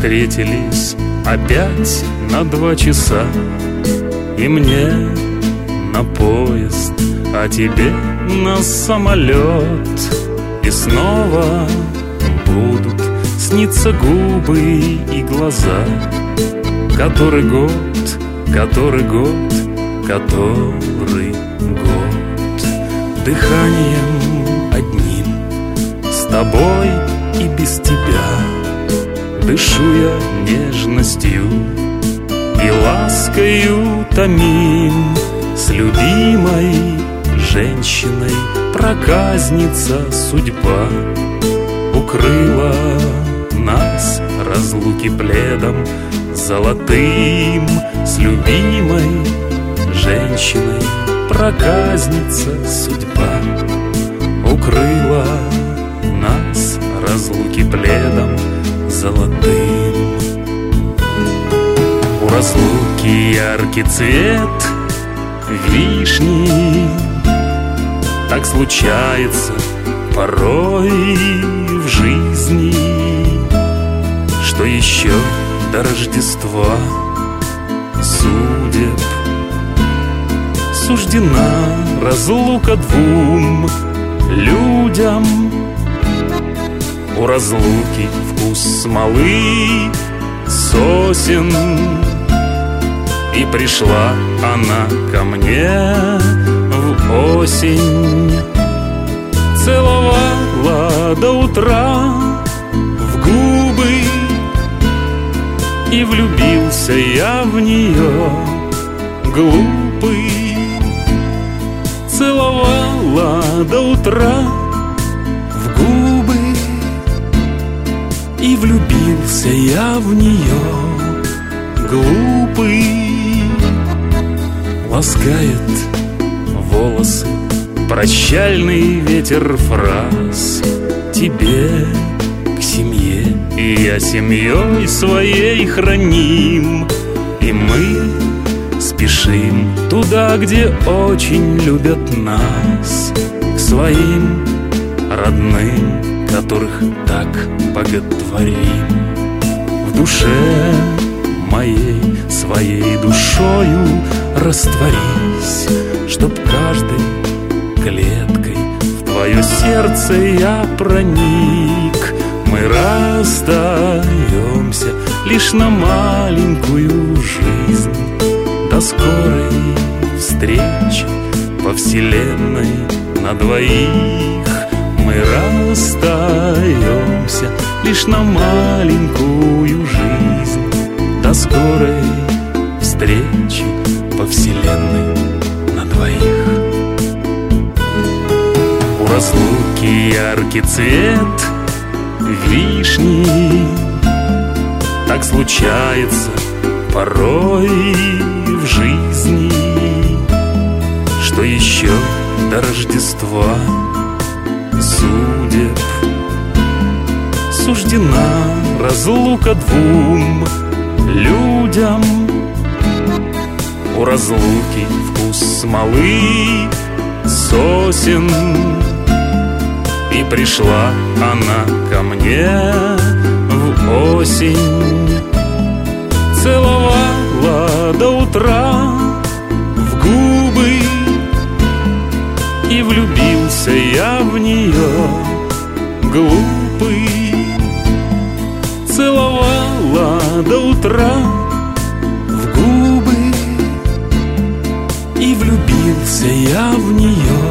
встретились опять на 2 часа. И мне на поезд, а тебе на самолет. И снова будут снится губы и глаза. Который год, который год, который год. Дыханием одним, с тобой и без тебя, дышу я нежностью и ласкою томим. С любимой женщиной проказница судьба укрыла нас разлуки пледом золотым. С любимой женщиной проказница судьба укрыла нас разлуки пледом золотым. У разлуки яркий цвет вишни, так случается порой в жизни, что еще до Рождества судеб суждена разлука 2 людям. У разлуки вкус смолы, сосен, и пришла она ко мне в осень. Целовала до утра в губы, и влюбился я в нее, глупый. Целовала до утра в губы, и влюбился я в нее, глупый. Ласкает волосы прощальный ветер фраз. Тебе к семье, и я семьей своей храним. И мы спешим туда, где очень любят нас, к своим родным, которых так боготворим. В душе моей своей душою растворись, чтоб каждой клеткой в твое сердце я проник. Мы расстаемся лишь на маленькую жизнь. До скорой встречи по вселенной на 2. Мы расстаемся лишь на маленькую жизнь. До скорой встречи по вселенной на 2. У разлуки яркий цвет вишни, так случается порой в жизни, что еще до Рождества судеб суждена разлука 2 людям. У разлуки вкус смолы, сосен, и пришла она ко мне в осень. Целовала до утра в губы, и влюбился я в нее, глупый. Целовала до утра в губы, и влюбился я в нее,